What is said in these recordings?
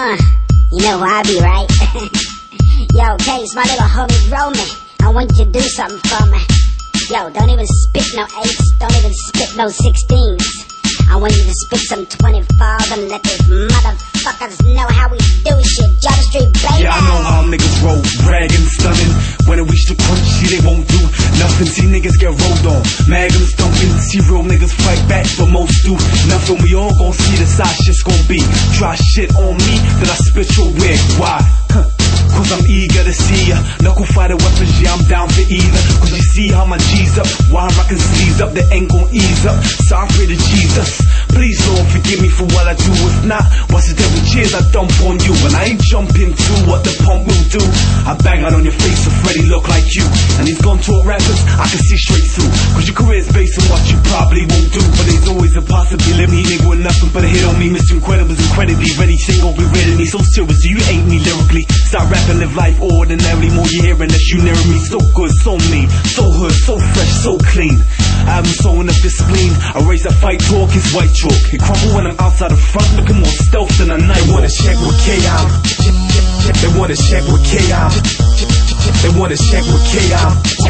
You know who I be, right? Yo, Case, my little homie Roman, I want you to do something for me. Yo, don't even spit no 8s, don't even spit no 16s. I want you to spit some 25s and let these motherfuckers know how we do shit. Jump Street, baby. Yeah, I know how niggas roll, bragging, stunning. When it reach the crunch, see they won't do nothing. See niggas get rolled on, magnums dumping. See real niggas fight back, but most do nothing. We all gon' see the side shit's gon' be. Try shit on me, then I spit your wig. Why? Cause I'm eager to see ya. Knuckle fighter weapons, yeah, I'm down for either. Cause you see how my G's up, why I'm rockin' sleeves up, they ain't gon' ease up. So I pray to Jesus, please Lord forgive me for what I do. If not, what's the devil cheers I dump on you? And I ain't jumping to what the pump will do. I bang out on your face so Freddy look like you. And these gun talk rappers, I can see straight through. Cause your career's based on what you probably won't do. But there's always a possibility, me nigga with nothing but a hit on me. Mr. Incredible's incredibly ready, single be rid of me. So serious, you ain't me lyrically. Start rapping, live life ordinarily. More you hearing that you near me. So good, so mean, so hood, so fresh, so clean. I'm sewing up this spleen. I raise that fight talk, it's white chalk. It crumble when I'm outside the front, looking more stealth than a night. They wanna check with K.I. They wanna check with K.I. They wanna check with K.I.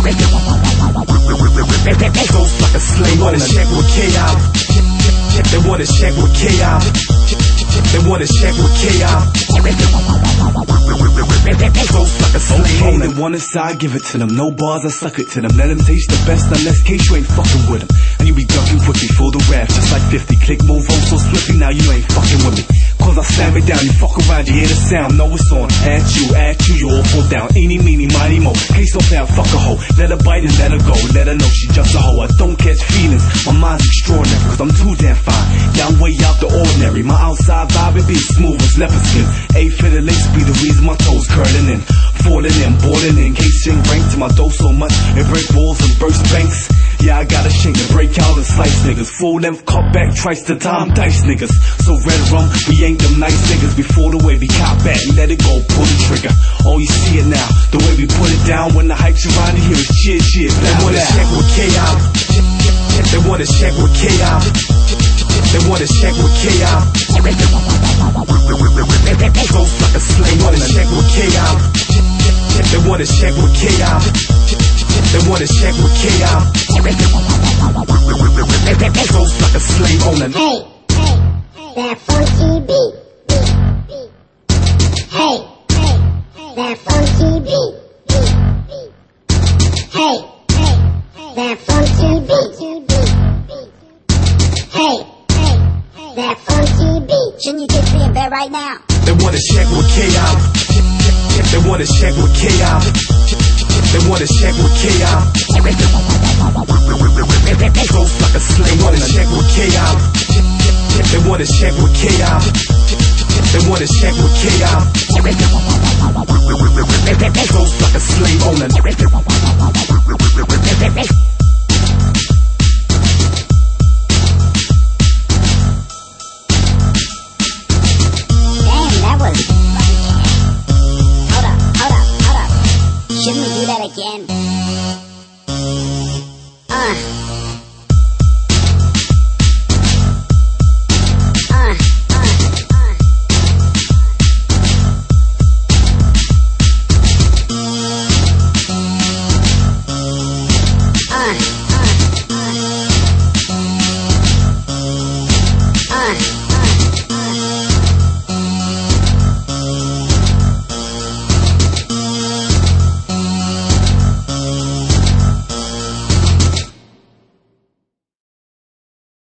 Ghost like a slave. They wanna check with K.I. They wanna check with K.I. They wanna check with K.I. Ghost like a slave. Okay, they want a side, give it to them. No bars, I suck it to them. Let them taste the best, unless case you ain't fucking with them. And you be ducking quickly for the wrath, just like 50. Click, move on so swiftly, now you ain't fucking with me. Cause I slam it down, you fuck around, you hear the sound. Know it's on, at you, you all fall down. Eeny, meeny, miny, mo. Case don't fail, fuck a hoe. Let her bite and let her go. Let her know she just a hoe. I don't catch feelings, my mind's extraordinary. Cause I'm too damn fine, down way out the ordinary. My outside vibe, it be smooth as leopard skin. A for the lace be the reason my toes curling in. Falling in, boiling in. Case sing rank to my dough so much, it break walls and burst banks. Yeah, I got a shake to break out and slice niggas. Full length, cut back, twice the time, dice niggas. So red rum, we ain't them nice niggas. Before the way we cop back, let it go, pull the trigger. Oh, you see it now, the way we put it down. When the hype's around here is cheers, cheers. They wanna check with K.I. They wanna check with K.I. They wanna check with K.I. Ghost like a slave. They wanna check with K.I. They wanna check with K.I. They wanna check with K.I. Ghost like a slave on an. Hey, that funky beat. Hey, that funky beat. Hey, that funky beat. Hey, that funky beat. Shouldn't you get me in bed right now? They wanna check with K.I. They wanna check with K.I. They wanna check with K.I. Ghost like a slave. They wanna check with K.I. They wanna check with K.I. They wanna check with K.I. Ghost like a slave on an.